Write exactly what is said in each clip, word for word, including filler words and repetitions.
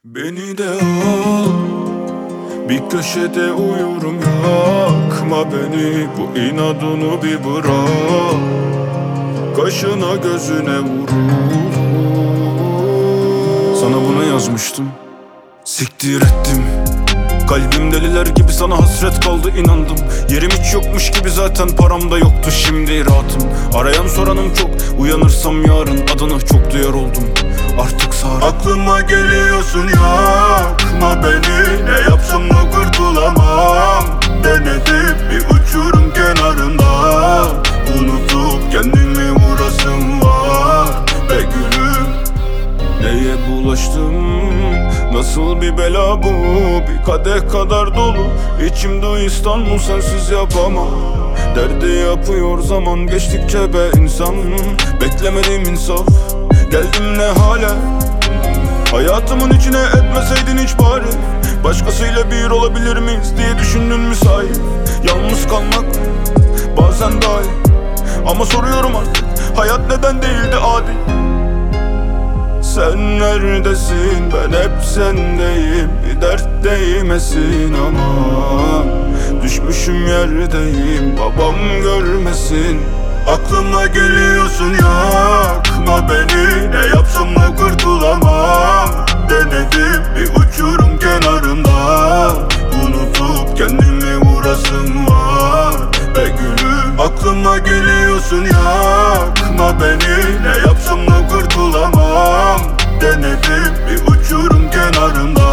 Beni de al, bir köşede uyurum, yakma beni. Bu inadını bir bırak, kaşına gözüne vurur. Sana bunu yazmıştım, siktir ettim. Kalbim deliler gibi sana hasret kaldı, inandım. Yerim hiç yokmuş gibi, zaten param da yoktu, şimdi rahatım. Arayan soranım çok, uyanırsam yarın adını çok duyar oldum. Artık sağır. Aklıma geliyorsun, yakma beni. Ne yapsam da kurtulamam. Denedim bir uçurum kenarında, unutup kendimi vurasım var. Be gülüm, neye bulaştım? Nasıl bir bela bu? Bir kadeh kadar dolu İçimde İstanbul, sensiz yapamam. Derdi yapıyor zaman geçtikçe be insan. Beklemedim insaf, geldim ne hale. Hayatımın içine etmeseydin hiç bari. Başkasıyla bir olabilir miyiz diye düşündün mü sahi? Yalnız kalmak bazen daha iyi. Ama soruyorum artık, hayat neden değildi adi? Sen neredesin, ben hep sendeyim. Bir dert değmesin aman. Düşmüşüm yerdeyim, babam görmesin. Aklıma geliyorsun, yakma beni. Ne yapsam da kurtulamam. Denedim bir uçurum kenarında, unutup kendimi vurasım var. Be gülüm, aklıma geliyorsun, yakma beni. Ne yapsam da kurtulamam. Denedim bir uçurum kenarında,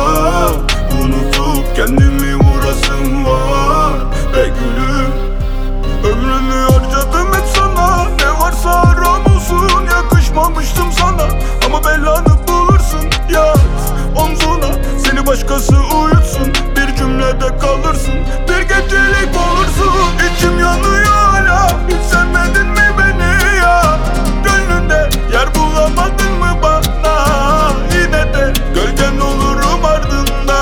unutup kendimi vurasım var. Be gülüm, ömrümü harcadım hep sana. Ne varsa haram olsun, yakışmamıştım sana. Ama belanı bulursun, yat omzuna. Seni başkası uyutsun, bir cümlede kalırsın. Bir gecelik olursun, içim yanıyor hala. Hiç sevmedin mi beni ya? Gönlünde yer bulamadın mı bana? Yine de gölgen olurum ardında.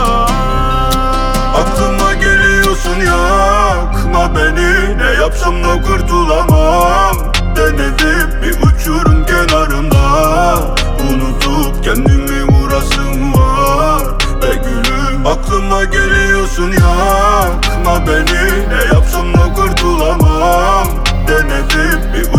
Aklıma geliyorsun, yakma beni. Ne yapsam da kurtulamam. Denedim bir uçurum kenarında, unutup kendimi vurasım var. Be gülüm, aklıma geliyorsun, yakma beni. Ne yapsam da kurtulamam. Denedim bir